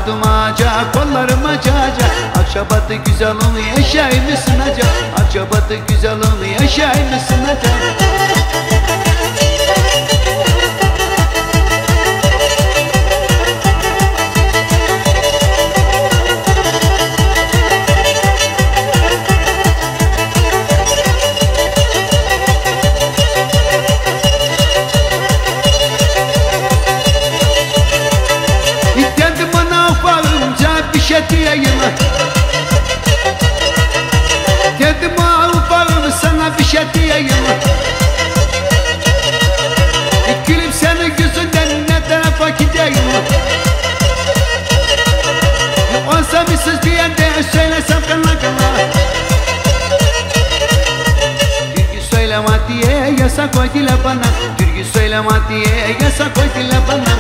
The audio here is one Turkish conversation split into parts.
Alamadım ağaca, kollarım açacak. Akçabatı güzelim yaşay mısın acaba? Akçabatı güzelim yaşay mısın acaba? Diyeyim dedim ufağım sana bir şey diyeyim. Gülüm senin yüzünden ne tarafa gideyim? Olsa mısız diyende söylesem kana kana. Türkü söyleme diye yasak koydular bana. Türkü söyleme diye yasak koydular bana.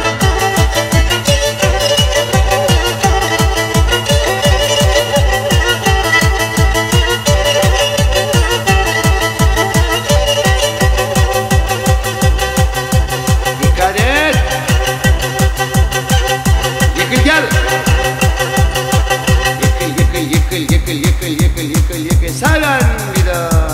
Yıkıl saran bir daha.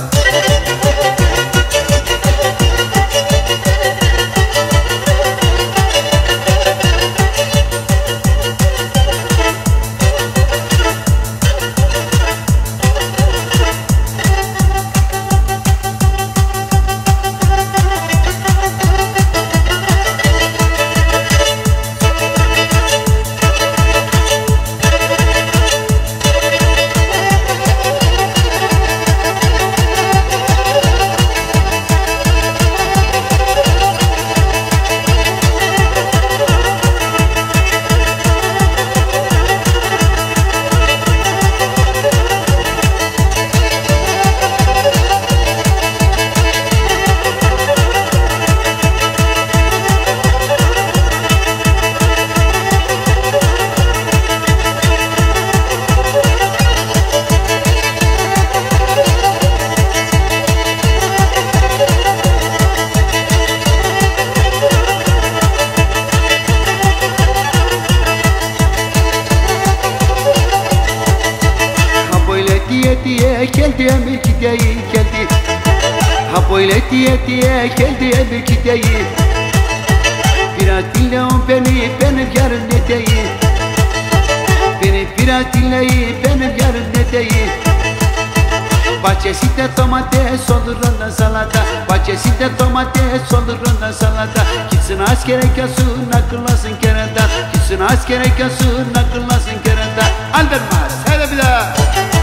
Diye geldi emir gideyi geldi. Ha böyle diye geldi emir gideyi. Biraz dinle on beni benim yarım ne değil. Beni biraz dinleyin benim yarım ne değil. Bahçesinde domates olur ondan salata. Bahçesinde domates olur ondan salata. Gitsin askere kasın akıllasın kerata. Gitsin askere kasın akıllasın kerata. Albermaz hele bir daha.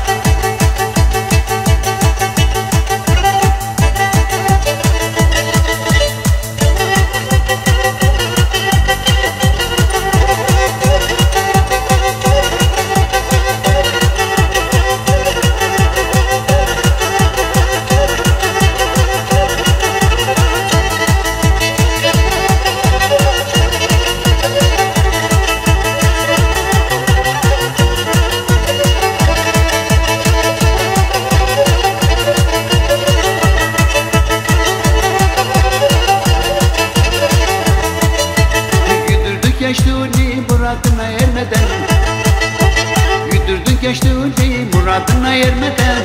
Geçtiğini muradına ermeden, güdürdün geçtiğini muradına ermeden.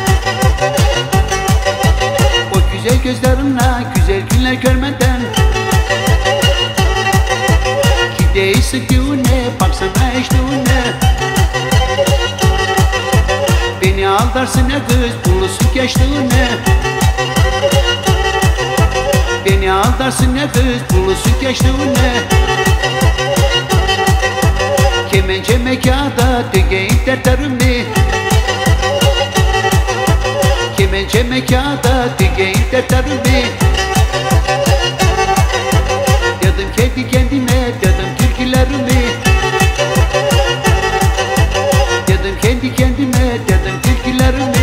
O güzel gözlerinle güzel günler görmeden. Gideyi sıktığına baksana eştiğine. Beni aldarsın ne kız bulusun geçtiğine. Beni aldarsın ne kız bulusun geçtiğine. Kemence mekada tügeyip dertlerimni. Kemence mekada tügeyip dertlerimni. Dedim kendi kendime dedim türkülerimi. Dedim kendi kendime dedim türkülerimi.